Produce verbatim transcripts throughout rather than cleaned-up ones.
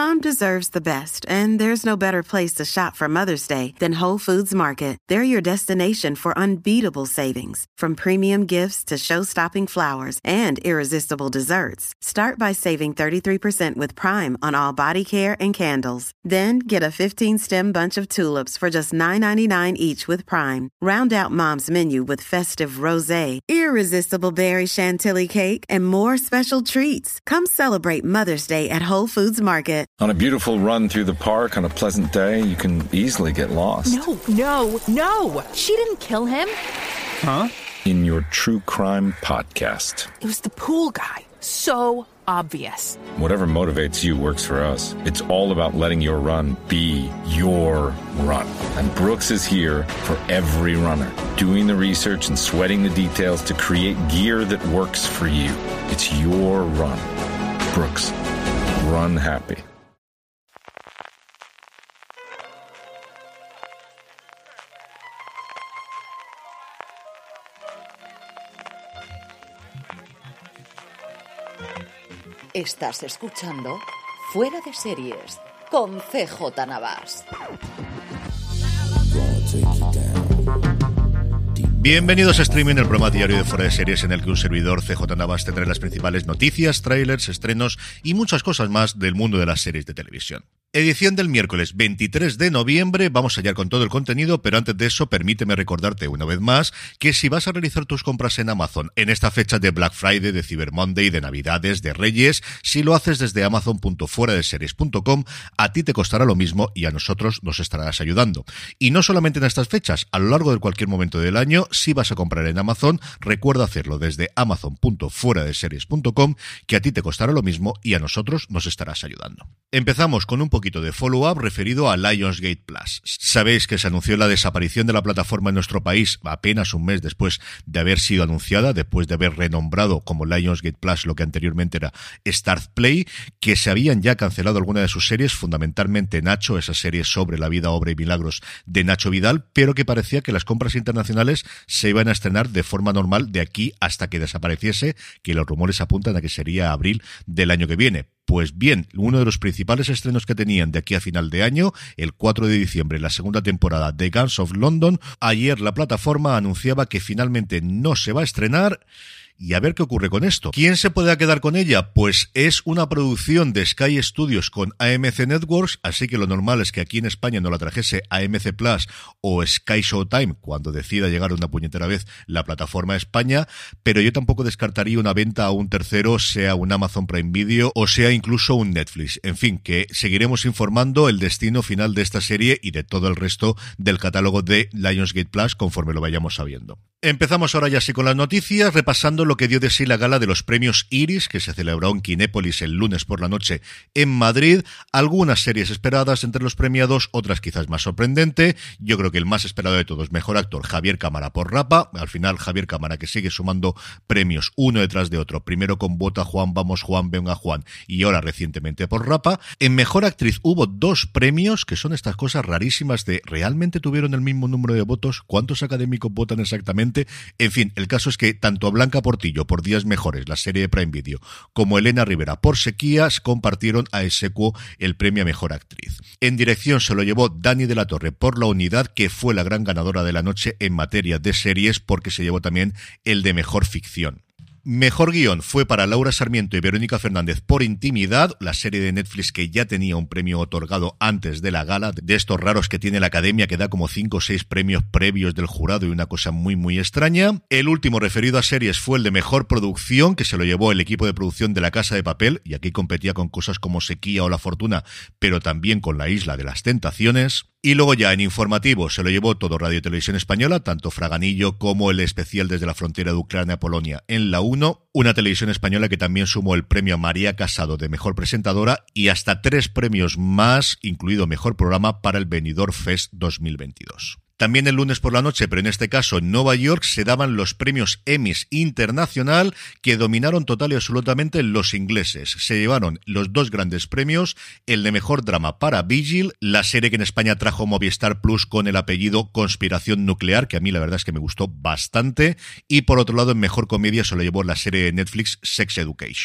Mom deserves the best, and there's no better place to shop for Mother's Day than Whole Foods Market. They're your destination for unbeatable savings, from premium gifts to show-stopping flowers and irresistible desserts. Start by saving thirty-three percent with Prime on all body care and candles. Then get a fifteen-stem bunch of tulips for just nine ninety-nine each with Prime. Round out Mom's menu with festive rosé, irresistible berry chantilly cake, and more special treats. Come celebrate Mother's Day at Whole Foods Market. On a beautiful run through the park on a pleasant day, you can easily get lost. No, no, no! She didn't kill him. Huh? In your true crime podcast. It was the pool guy. So obvious. Whatever motivates you works for us. It's all about letting your run be your run. And Brooks is here for every runner, doing the research and sweating the details to create gear that works for you. It's your run. Brooks, run happy. Estás escuchando Fuera de Series con C J Navas. Bienvenidos a Streaming, el programa diario de Fuera de Series en el que un servidor, C J Navas, tendrá las principales noticias, trailers, estrenos y muchas cosas más del mundo de las series de televisión. Edición del miércoles veintitrés de noviembre, vamos allá con todo el contenido, pero antes de eso permíteme recordarte una vez más que si vas a realizar tus compras en Amazon en esta fecha de Black Friday, de Cyber Monday, de Navidades, de Reyes, si lo haces desde amazon punto fuera de series punto com, a ti te costará lo mismo y a nosotros nos estarás ayudando. Y no solamente en estas fechas, a lo largo de cualquier momento del año, si vas a comprar en Amazon, recuerda hacerlo desde amazon punto fuera de series punto com, que a ti te costará lo mismo y a nosotros nos estarás ayudando. Empezamos con un poquito de follow-up referido a Lionsgate Plus. Sabéis que se anunció la desaparición de la plataforma en nuestro país apenas un mes después de haber sido anunciada, después de haber renombrado como Lionsgate Plus lo que anteriormente era Start Play, que se habían ya cancelado algunas de sus series, fundamentalmente Nacho, esa serie sobre la vida, obra y milagros de Nacho Vidal, pero que parecía que las compras internacionales se iban a estrenar de forma normal de aquí hasta que desapareciese, que los rumores apuntan a que sería abril del año que viene. Pues bien, uno de los principales estrenos que tenían de aquí a final de año, el cuatro de diciembre, la segunda temporada de Guns of London, ayer la plataforma anunciaba que finalmente no se va a estrenar. Y a ver qué ocurre con esto. ¿Quién se puede quedar con ella? Pues es una producción de Sky Studios con A M C Networks, así que lo normal es que aquí en España no la trajese A M C Plus o Sky Showtime cuando decida llegar una puñetera vez la plataforma a España, pero yo tampoco descartaría una venta a un tercero, sea un Amazon Prime Video o sea incluso un Netflix. En fin, que seguiremos informando el destino final de esta serie y de todo el resto del catálogo de Lionsgate Plus conforme lo vayamos sabiendo. Empezamos ahora ya sí con las noticias, repasando lo que dio de sí la gala de los premios Iris, que se celebró en Kinépolis el lunes por la noche en Madrid. Algunas series esperadas entre los premiados, otras quizás más sorprendente. Yo creo que el más esperado de todos, mejor actor, Javier Cámara por Rapa. Al final, Javier Cámara, que sigue sumando premios uno detrás de otro. Primero con Vota Juan, Vamos Juan, Venga Juan, y ahora recientemente por Rapa. En mejor actriz hubo dos premios, que son estas cosas rarísimas de ¿realmente tuvieron el mismo número de votos? ¿Cuántos académicos votan exactamente? En fin, el caso es que tanto a Blanca Portillo por Días Mejores, la serie de Prime Video, como Elena Rivera por Sequías compartieron a exequo el premio a Mejor Actriz. En dirección se lo llevó Dani de la Torre por La Unidad, que fue la gran ganadora de la noche en materia de series, porque se llevó también el de Mejor Ficción. Mejor guión fue para Laura Sarmiento y Verónica Fernández por Intimidad, la serie de Netflix que ya tenía un premio otorgado antes de la gala, de estos raros que tiene la Academia, que da como cinco o seis premios previos del jurado y una cosa muy muy extraña. El último referido a series fue el de Mejor Producción, que se lo llevó el equipo de producción de La Casa de Papel, y aquí competía con cosas como Sequía o La Fortuna, pero también con La Isla de las Tentaciones. Y luego ya en informativo se lo llevó todo Radio y Televisión Española, tanto Fraganillo como el especial desde la frontera de Ucrania a Polonia en la uno, una televisión española que también sumó el premio a María Casado de Mejor Presentadora y hasta tres premios más, incluido Mejor Programa para el Benidorm Fest dos mil veintidós. También el lunes por la noche, pero en este caso en Nueva York, se daban los premios Emmys Internacional, que dominaron total y absolutamente los ingleses. Se llevaron los dos grandes premios, el de Mejor Drama para Vigil, la serie que en España trajo Movistar Plus con el apellido Conspiración Nuclear, que a mí la verdad es que me gustó bastante, y por otro lado en Mejor Comedia se lo llevó la serie de Netflix Sex Education.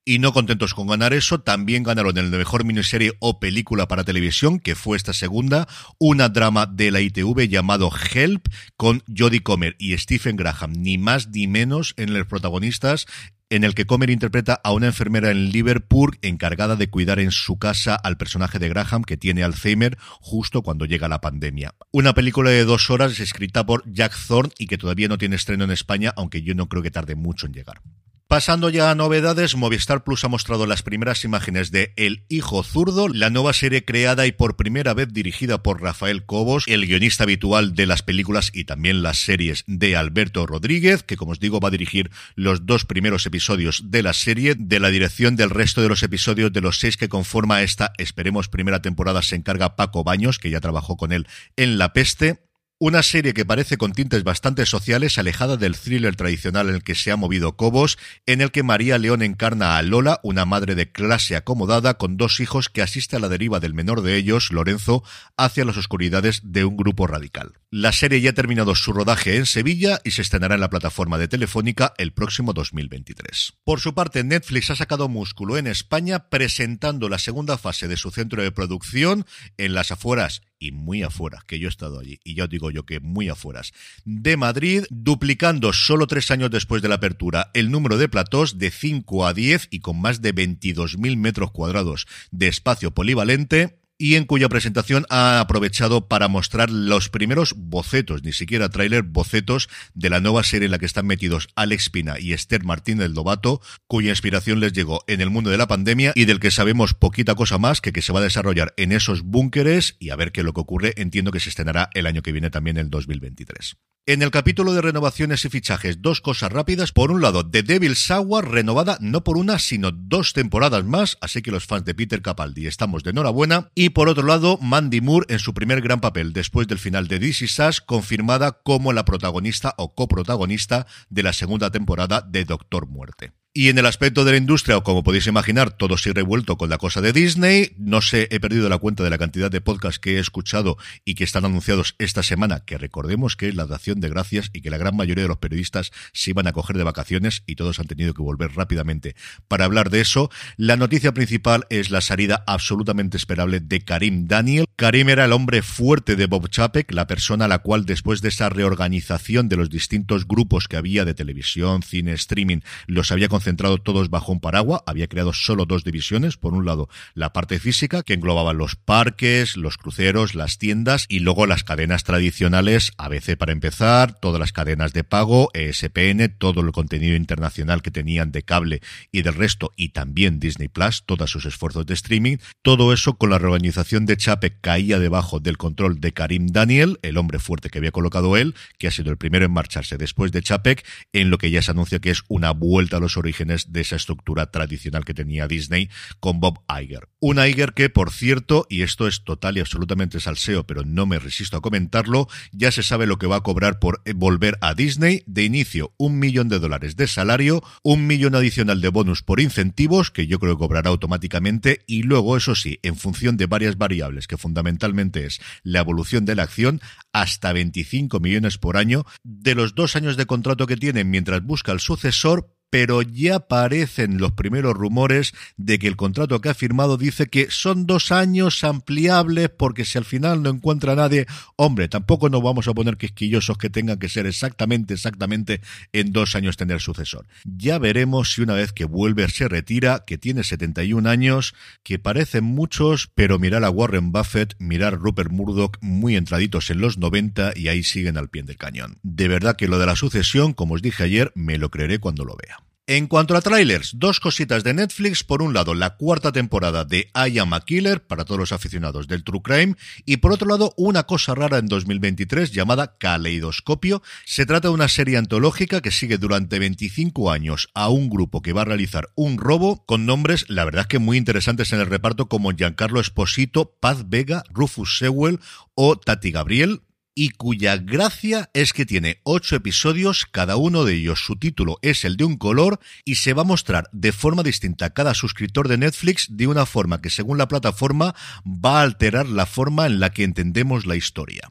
Y no contentos con ganar eso, también ganaron el de mejor miniserie o película para televisión, que fue esta segunda, una drama de la I T V llamado Help, con Jodie Comer y Stephen Graham, ni más ni menos en los protagonistas, en el que Comer interpreta a una enfermera en Liverpool encargada de cuidar en su casa al personaje de Graham, que tiene Alzheimer justo cuando llega la pandemia. Una película de dos horas escrita por Jack Thorne y que todavía no tiene estreno en España, aunque yo no creo que tarde mucho en llegar. Pasando ya a novedades, Movistar Plus ha mostrado las primeras imágenes de El Hijo Zurdo, la nueva serie creada y por primera vez dirigida por Rafael Cobos, el guionista habitual de las películas y también las series de Alberto Rodríguez, que como os digo va a dirigir los dos primeros episodios de la serie. De la dirección del resto de los episodios de los seis que conforma esta, esperemos, primera temporada se encarga Paco Baños, que ya trabajó con él en La Peste. Una serie que parece con tintes bastante sociales, alejada del thriller tradicional en el que se ha movido Cobos, en el que María León encarna a Lola, una madre de clase acomodada con dos hijos que asiste a la deriva del menor de ellos, Lorenzo, hacia las oscuridades de un grupo radical. La serie ya ha terminado su rodaje en Sevilla y se estrenará en la plataforma de Telefónica el próximo dos mil veintitrés. Por su parte, Netflix ha sacado músculo en España presentando la segunda fase de su centro de producción en las afueras y muy afuera, que yo he estado allí, y ya os digo yo que muy afueras, de Madrid, duplicando solo tres años después de la apertura el número de platós de cinco a diez y con más de veintidós mil metros cuadrados de espacio polivalente, y en cuya presentación ha aprovechado para mostrar los primeros bocetos, ni siquiera tráiler, bocetos de la nueva serie en la que están metidos Alex Pina y Esther Martínez Lobato, cuya inspiración les llegó en el mundo de la pandemia y del que sabemos poquita cosa más que que se va a desarrollar en esos búnkeres, y a ver qué es lo que ocurre. Entiendo que se estrenará el año que viene también, el dos mil veintitrés. En el capítulo de renovaciones y fichajes, dos cosas rápidas. Por un lado, The Devil's Hour, renovada no por una, sino dos temporadas más, así que los fans de Peter Capaldi estamos de enhorabuena. Y por otro lado, Mandy Moore en su primer gran papel después del final de This Is Us, confirmada como la protagonista o coprotagonista de la segunda temporada de Doctor Muerte. Y en el aspecto de la industria, o como podéis imaginar, todo sigue revuelto con la cosa de Disney. No sé, he perdido la cuenta de la cantidad de podcasts que he escuchado y que están anunciados esta semana, que recordemos que es la Acción de Gracias y que la gran mayoría de los periodistas se iban a coger de vacaciones y todos han tenido que volver rápidamente para hablar de eso. La noticia principal es la salida absolutamente esperable de Karim Daniel. Karim era el hombre fuerte de Bob Chapek, la persona a la cual, después de esa reorganización de los distintos grupos que había de televisión, cine, streaming, los había concentrado todos bajo un paraguas. Había creado solo dos divisiones. Por un lado, la parte física, que englobaba los parques, los cruceros, las tiendas, y luego las cadenas tradicionales, A B C para empezar, todas las cadenas de pago, E S P N, todo el contenido internacional que tenían de cable y del resto, y también Disney Plus, todos sus esfuerzos de streaming. Todo eso, con la reorganización de Chapek, caía debajo del control de Karim Daniel, el hombre fuerte que había colocado él, que ha sido el primero en marcharse después de Chapek, en lo que ya se anuncia que es una vuelta a los orígenes de esa estructura tradicional que tenía Disney con Bob Iger. Un Iger que, por cierto, y esto es total y absolutamente salseo, pero no me resisto a comentarlo, ya se sabe lo que va a cobrar por volver a Disney. De inicio, un millón de dólares de salario, un millón adicional de bonus por incentivos, que yo creo que cobrará automáticamente, y luego, eso sí, en función de varias variables, que fundamentalmente es la evolución de la acción, hasta veinticinco millones por año, de los dos años de contrato que tiene mientras busca el sucesor. Pero ya aparecen los primeros rumores de que el contrato que ha firmado dice que son dos años ampliables, porque si al final no encuentra a nadie, hombre, tampoco nos vamos a poner quisquillosos que tengan que ser exactamente, exactamente en dos años tener sucesor. Ya veremos si una vez que vuelve se retira, que tiene setenta y un años, que parecen muchos, pero mirar a Warren Buffett, mirar a Rupert Murdoch, muy entraditos en los noventa, y ahí siguen al pie del cañón. De verdad que lo de la sucesión, como os dije ayer, me lo creeré cuando lo vea. En cuanto a trailers, dos cositas de Netflix. Por un lado, la cuarta temporada de I Am a Killer, para todos los aficionados del True Crime, y por otro lado, una cosa rara en dos mil veintitrés llamada Caleidoscopio. Se trata de una serie antológica que sigue durante veinticinco años a un grupo que va a realizar un robo, con nombres, la verdad es que muy interesantes en el reparto, como Giancarlo Esposito, Paz Vega, Rufus Sewell o Tati Gabriel, y cuya gracia es que tiene ocho episodios, cada uno de ellos su título es el de un color, y se va a mostrar de forma distinta a cada suscriptor de Netflix, de una forma que, según la plataforma, va a alterar la forma en la que entendemos la historia.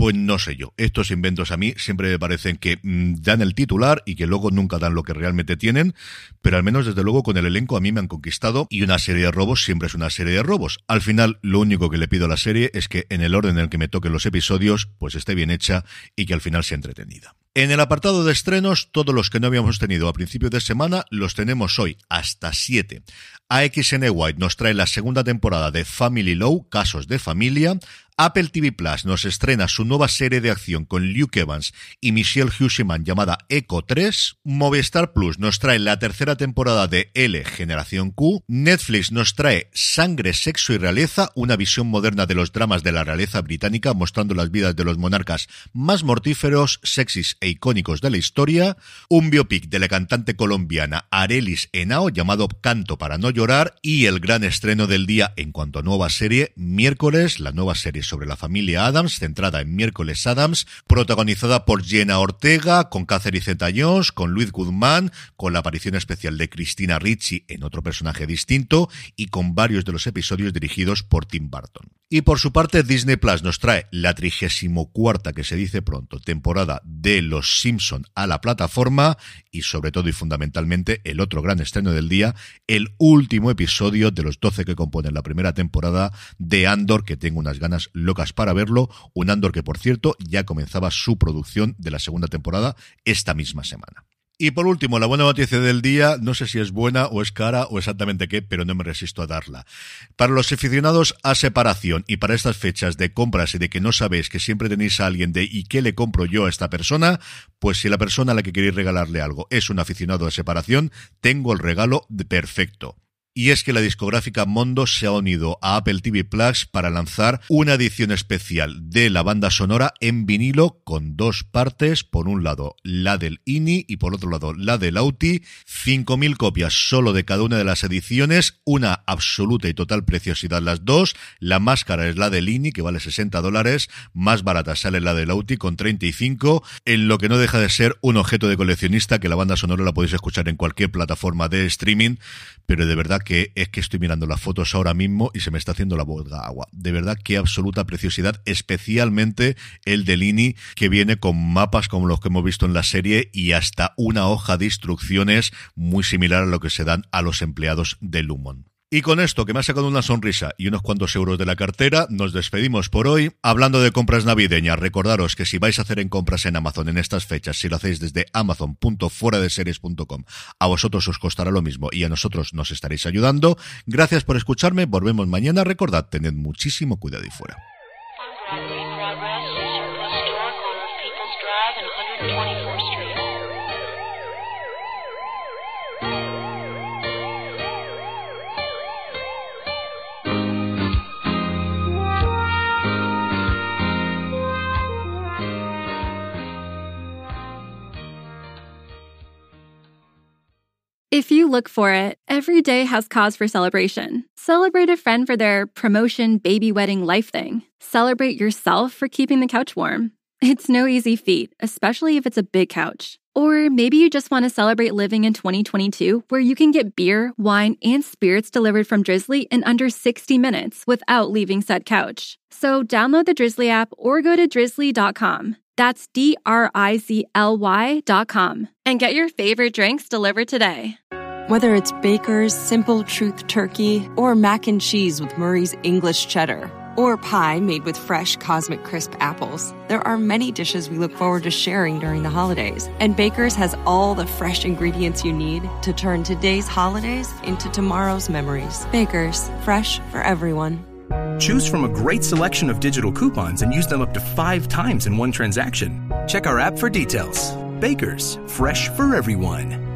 Pues no sé yo. Estos inventos a mí siempre me parecen que mmm, dan el titular y que luego nunca dan lo que realmente tienen, pero al menos desde luego con el elenco a mí me han conquistado, y una serie de robos siempre es una serie de robos. Al final lo único que le pido a la serie es que en el orden en el que me toquen los episodios pues esté bien hecha y que al final sea entretenida. En el apartado de estrenos, todos los que no habíamos tenido a principios de semana los tenemos hoy, hasta siete. A X N White nos trae la segunda temporada de Family Law, Casos de Familia. Apple T V Plus nos estrena su nueva serie de acción con Luke Evans y Michelle Huseman llamada Echo tres. Movistar Plus nos trae la tercera temporada de L, Generación Q. Netflix nos trae Sangre, Sexo y Realeza, una visión moderna de los dramas de la realeza británica, mostrando las vidas de los monarcas más mortíferos, sexys e icónicos de la historia. Un biopic de la cantante colombiana Arelis Henao llamado Canto para no llorar. Y el gran estreno del día en cuanto a nueva serie, Miércoles, la nueva serie sobre la familia Addams, centrada en Miércoles Addams, protagonizada por Jenna Ortega, con Catherine Zeta-Jones, con Luis Guzmán, con la aparición especial de Cristina Ricci en otro personaje distinto, y con varios de los episodios dirigidos por Tim Burton. Y por su parte, Disney Plus nos trae la trigésimo cuarta, que se dice pronto, temporada de Los Simpson a la plataforma, y sobre todo y fundamentalmente el otro gran estreno del día, el último episodio de los doce que componen la primera temporada de Andor, que tengo unas ganas locas para verlo. Un Andor que, por cierto, ya comenzaba su producción de la segunda temporada esta misma semana. Y por último, la buena noticia del día, no sé si es buena o es cara o exactamente qué, pero no me resisto a darla. Para los aficionados a separación y para estas fechas de compras y de que no sabéis, que siempre tenéis a alguien de ¿y qué le compro yo a esta persona? Pues si la persona a la que queréis regalarle algo es un aficionado a separación, tengo el regalo de perfecto. Y es que la discográfica Mondo se ha unido a Apple T V Plus para lanzar una edición especial de la banda sonora en vinilo con dos partes, por un lado la del I N I y por otro lado la del Auti, cinco mil copias solo de cada una de las ediciones, una absoluta y total preciosidad las dos. La más cara es la del I N I, que vale sesenta dólares, más barata sale la del Auti con treinta y cinco, en lo que no deja de ser un objeto de coleccionista, que la banda sonora la podéis escuchar en cualquier plataforma de streaming, pero de verdad que es que estoy mirando las fotos ahora mismo y se me está haciendo la boca agua. De verdad, qué absoluta preciosidad, especialmente el del I N I, que viene con mapas como los que hemos visto en la serie y hasta una hoja de instrucciones muy similar a lo que se dan a los empleados de Lumon. Y con esto, que me ha sacado una sonrisa y unos cuantos euros de la cartera, nos despedimos por hoy. Hablando de compras navideñas, recordaros que si vais a hacer en compras en Amazon en estas fechas, si lo hacéis desde amazon punto fuera de series punto com, a vosotros os costará lo mismo y a nosotros nos estaréis ayudando. Gracias por escucharme, volvemos mañana. Recordad, tened muchísimo cuidado y fuera. If you look for it, every day has cause for celebration. Celebrate a friend for their promotion, baby wedding, life thing. Celebrate yourself for keeping the couch warm. It's no easy feat, especially if it's a big couch. Or maybe you just want to celebrate living in twenty twenty-two, where you can get beer, wine, and spirits delivered from Drizzly in under sixty minutes without leaving said couch. So download the Drizzly app or go to drizzly dot com. That's D R I Z L Y dot com. And get your favorite drinks delivered today. Whether it's Baker's Simple Truth Turkey or mac and cheese with Murray's English Cheddar or pie made with fresh Cosmic Crisp apples, there are many dishes we look forward to sharing during the holidays. And Baker's has all the fresh ingredients you need to turn today's holidays into tomorrow's memories. Baker's, fresh for everyone. Choose from a great selection of digital coupons and use them up to five times in one transaction. Check our app for details. Baker's, fresh for everyone.